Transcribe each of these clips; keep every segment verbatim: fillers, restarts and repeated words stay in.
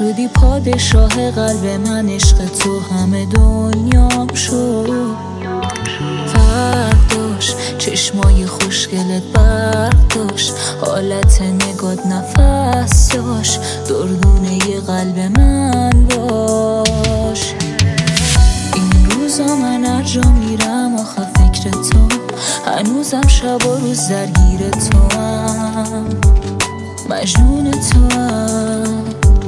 شدی پادشاه قلب من، عشق تو همه دنیام شد. فرق داشت چشمای خوشگلت، برق داشت حالت نگات، نفس داشت دردونه ی قلب من باش. این روزا من هر جا میرم آخه فکر تو، هنوزم شب و روز درگیر تو هم، مجنون تو هم.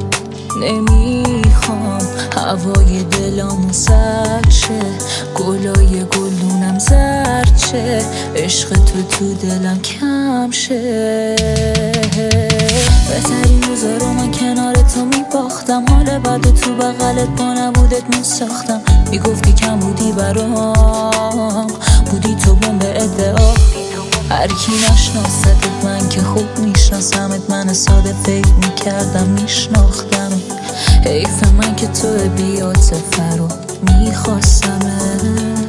نمیخوام هوای دلامو سرد شه، گلای گلدونم زرد شه، عشق تو تو دلم کم شه. بهترین روزا رو من کنار تو میباختم، حال بعد تو بغلت با نبودت میساختم. میگفتی کم بودی برام، بودی تو بمب ادعا. هر کی نشناستت من که خوب میشناسمت، من ساده فکر میکردم میشناختم. حیف من که تو بی‌عاطفه رو میخواستمت.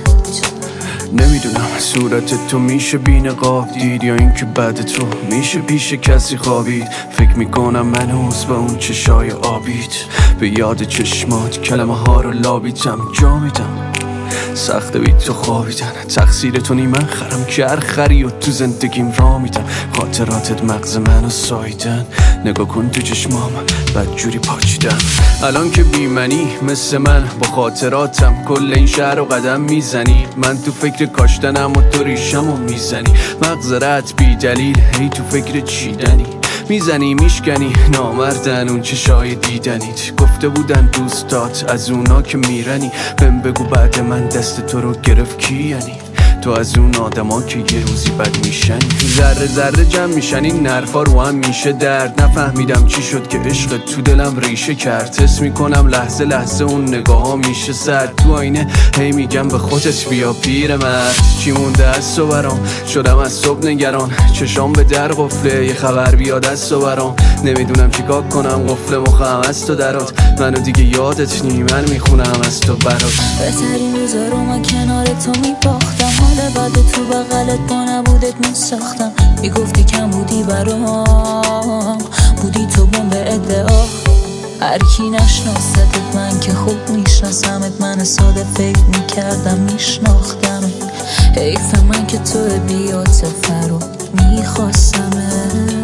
نمیدونم صورت تو میشه بی نقاب دید، یا اینکه بعد تو میشه پیش کسی خوابید. فکر میکنم من هنوز با اون چشای آبیت، به یاد چشمات کلمه ها رو لابیدم. جا میدم سخته بی تو خوابیدن، تقصیر تو نی من خرم که هر خری و تو زندگیم را میدم. خاطراتت مغز منو سایدن، نگاه کن تو چشمام بدجوری پاچیدم. الان که بی منی مثل من با خاطراتم کل این شهر رو قدم میزنی. من تو فکر کاشتنم و تو ریشمو میزنی، مغز رد بی دلیل هی تو فکر چیدنی. میزنی میشکنی نامردن اون چشای دیدنیت، گفته بودن دوستات از اونا که میرنی. بهم بگو بعد من دست تو رو گرفت کی یعنی؟ تو از اون آدما که یه روزی بد میشن، ذره ذره جمع میشن این نرفا رو هم میشه درد. نفهمیدم چی شد که عشق تو دلم ریشه کرد. حس میکنم لحظه لحظه اون نگاه ها میشه سرد. تو آینه هی میگم به خودت بیا پیرمرد، چی مونده از تو برام؟ شدم از صبح نگران، چشام به در قفله یه خبر بیاد از تو برام. نمیدونم چیکار کنم قفل مخم از تو درات، منو دیگه یادت نی من میخونم از تو برات. بهترین روزا رو من کنار تو میباختم، حال بعد تو بغلت با نبودت میساختم. میگفتی کم بودی برام، بودی تو بمب ادعا. هر کی نشناستت من که خوب میشناسمت، من ساده فکر میکردم میشناختم. حیف من که تو بی‌عاطفه رو میخواستمت.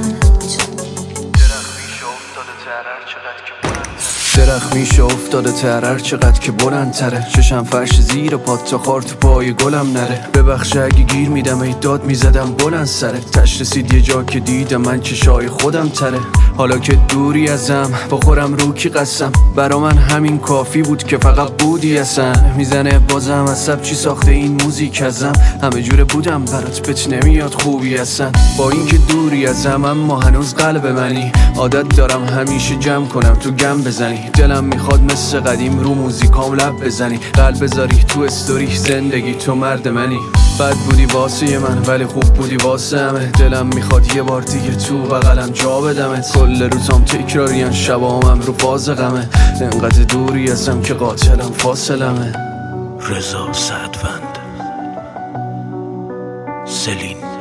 درخت میشه افتاده تر چقدر که بلندتره، چشم فرش زیر پات تا خار تو پای گلم نره. ببخش اگه گیر میدم ای داد میزدم بلند سره، تش رسید یه جا که دیدم من چشای خودم تره. حالا که دوری ازم بخورم رو کی قسم، برا من همین کافی بود که فقط بودی اصلا. میزنه بازم عصب چی ساخته این موزیک ازم، همه جوره بودم برات بهت نمیاد خوبی اصلا. با اینکه دوری ازم اما هنوز قلب منی، عادت دارم همیشه جمع کنم تو گم بزنی. دلم میخواد مثل قدیم رو موزیکام لب بزنی، قلب بذاری تو استوری زندگی تو مرد منی. بد بودی واسه من ولی خوب بودی واسه همه، دلم میخواد یه بار دیگه تو بغلم جا بدمت. کل روزام تکراریان شبامم رو باز غمه، انقدر دوری ازم که قاتلم فاصلمه. رضا سعدوند، سلین.